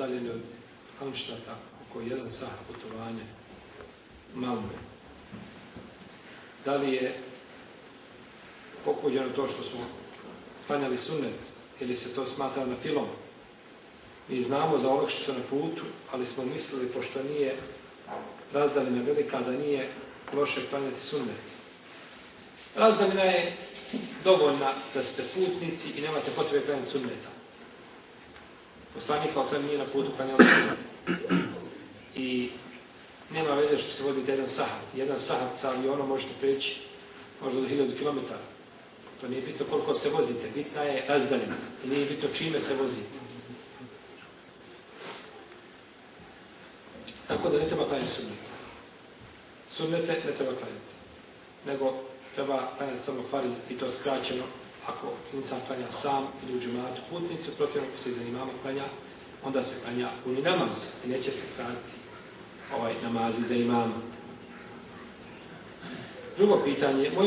udaljeni od Halmštata oko 1 sat putovanja Malme. Da li je pokuđeno to što smo klanjali sunnet ili se to smatra na filom? Mi znamo za ovog što su na putu, ali smo mislili, pošto nije razdaljina velika, da nije loše klanjati sunnet. Razdaljina je dovoljna da ste putnici i nemate potrebe klanjati sunneta. Poslanik sam nije na putu klanjao sunnet. I nema veze što se vozite 1 sahat. 1 sahat sa avionom možete preći možda do 1000 km. To nije bitno koliko se vozite, bitna je razdaljina. I nije bitno čime se vozite. Tako da ne treba klanjati sunnete. Sunnete ne treba klanjati. Nego treba klanjati samo fariz i to skraćeno ako insan klanja sam ili u džematu putnicu, protivno ako se za imama klanja, onda se klanja puni namaz i neće se kratiti namazi za imama. Drugo pitanje,